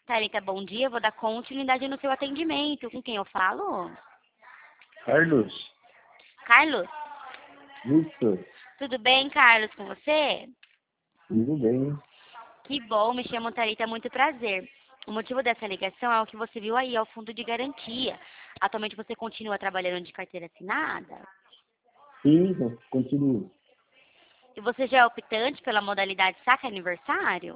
Thalita, bom dia. Vou dar continuidade no seu atendimento. Com quem eu falo? Carlos, Carlos? isso, Tudo bem, Carlos, com você? tudo bem. Que bom, me chamo Thalita, muito prazer. O motivo dessa ligação é o que você viu aí, é o fundo de garantia. Atualmente você continua trabalhando de carteira assinada? Sim, continuo. E você já é optante pela modalidade saque aniversário?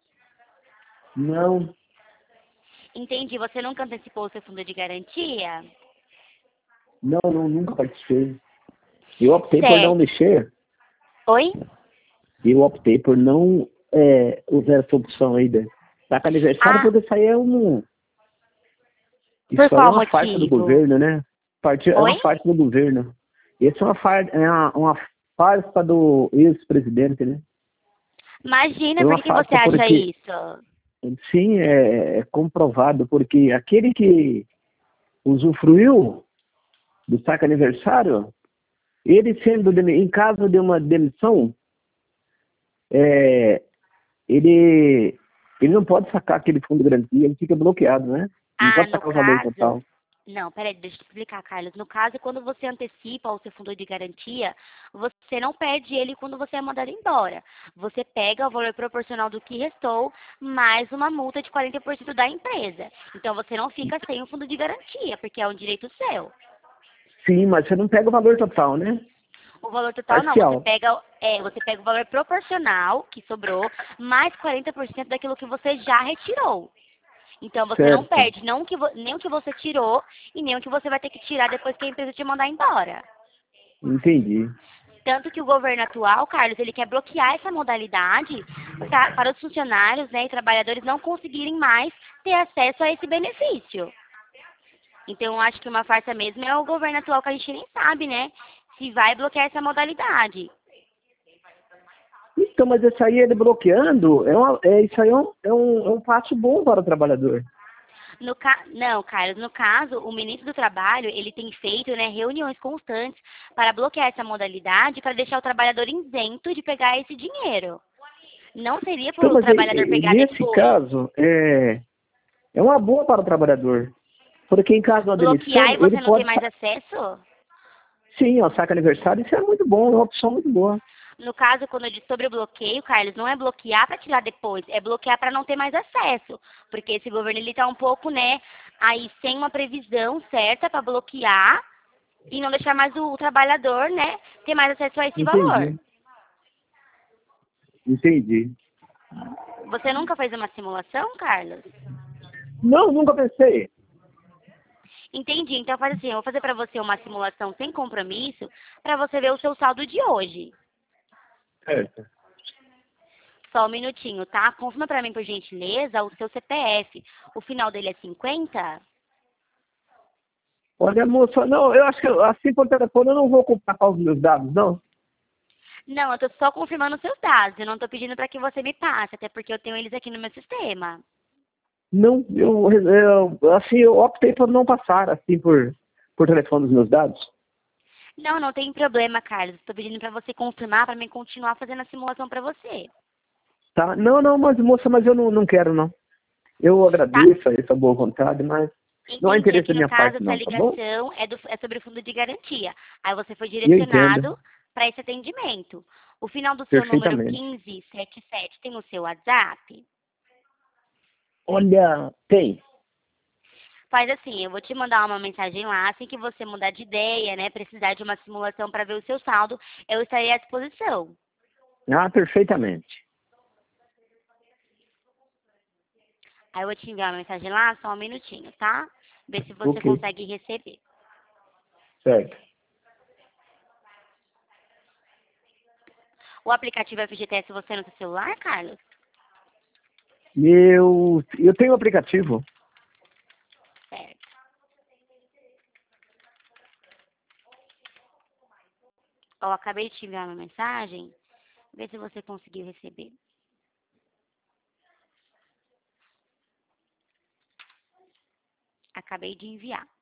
Não, Entendi, você nunca antecipou o seu fundo de garantia? não, nunca participei. Eu optei por não Certo. mexer, Oi? eu optei por não usar essa opção aí da saca aniversário, Ah, porque isso aí é um. por Isso aí é qual uma farsa do motivo? governo, né? É Oi? uma farsa do governo. Isso é uma farsa do ex-presidente, né? Imagina, Foi por uma que que você farsa acha porque, isso? sim, é comprovado, porque aquele que usufruiu do saque aniversário, ele sendo em caso de uma demissão, é, ele, ele não pode sacar aquele fundo de garantia, ele fica bloqueado, né? Não Ah, pode no sacar o valor caso. total. Não, peraí, deixa eu te explicar, Carlos. No caso, quando você antecipa o seu fundo de garantia, você não perde ele quando você é mandado embora. Você pega o valor proporcional do que restou, mais uma multa de 40% da empresa. Então você não fica sem o fundo de garantia, porque é um direito seu. Sim, mas você não pega o valor total, né? O valor total não, Parcial. você pega o valor proporcional que sobrou, mais 40% daquilo que você já retirou. Então você não Certo. perde não o que nem o que você tirou e nem o que você vai ter que tirar depois que a empresa te mandar embora. Entendi. Tanto que o governo atual, Carlos, ele quer bloquear essa modalidade para os funcionários, né, e trabalhadores não conseguirem mais ter acesso a esse benefício. Então, eu acho que uma farsa mesmo é o governo atual, que a gente nem sabe, né, se vai bloquear essa modalidade. Então, mas isso aí ele bloqueando, isso aí é um passo bom para o trabalhador. Não, Carlos, no caso, o ministro do Trabalho, ele tem feito, né, reuniões constantes para bloquear essa modalidade, para deixar o trabalhador isento de pegar esse dinheiro. Não seria para Então, o mas trabalhador pegar nesse depois. caso, é uma boa para o trabalhador. Porque em caso de uma Bloquear demissão, e ele você não ter pode. mais acesso? Sim, o saque aniversário, isso é muito bom, é uma opção muito boa. No caso, quando eu disse sobre o bloqueio, Carlos, não é bloquear para tirar depois, é bloquear para não ter mais acesso. Porque esse governo, ele tá um pouco, né, aí sem uma previsão certa para bloquear e não deixar mais o trabalhador, né, ter mais acesso a esse valor. Entendi, entendi. Você nunca fez uma simulação, Carlos? Não, nunca pensei. Entendi. Então faz assim, eu vou fazer para você uma simulação sem compromisso para você ver o seu saldo de hoje. Certo. Só um minutinho, tá? Confirma para mim, por gentileza, o seu CPF. O final dele é 50? Olha, moça, não, eu acho que assim por telefone eu não vou compartilhar os meus dados, não. Não, eu tô só confirmando os seus dados. Eu não tô pedindo para que você me passe, até porque eu tenho eles aqui no meu sistema. Não, assim, eu optei por não passar, assim, por telefone os meus dados. Não, não tem problema, Carlos. Estou pedindo para você confirmar para mim continuar fazendo a simulação para você. Tá? Não, mas moça, mas eu não quero, não. Eu Tá? agradeço essa boa vontade, mas não há Entendi. interesse Aqui da no minha caso, parte, essa não, tá bom? ligação é sobre o fundo de garantia. Aí você foi E eu entendo direcionado para esse atendimento. O final do seu número perfeitamente. 1577 tem o seu WhatsApp? Olha, tem. Faz assim, eu vou te mandar uma mensagem lá, assim que você mudar de ideia, né, precisar de uma simulação para ver o seu saldo, eu estarei à disposição. Ah, perfeitamente. Aí eu vou te enviar uma mensagem lá, só um minutinho, tá? Ver se você Ok, consegue receber. certo. O aplicativo FGTS você no seu celular, Carlos? Eu tenho um aplicativo. Certo. Ó, acabei de te enviar uma mensagem, ver se você conseguiu receber. Acabei de enviar.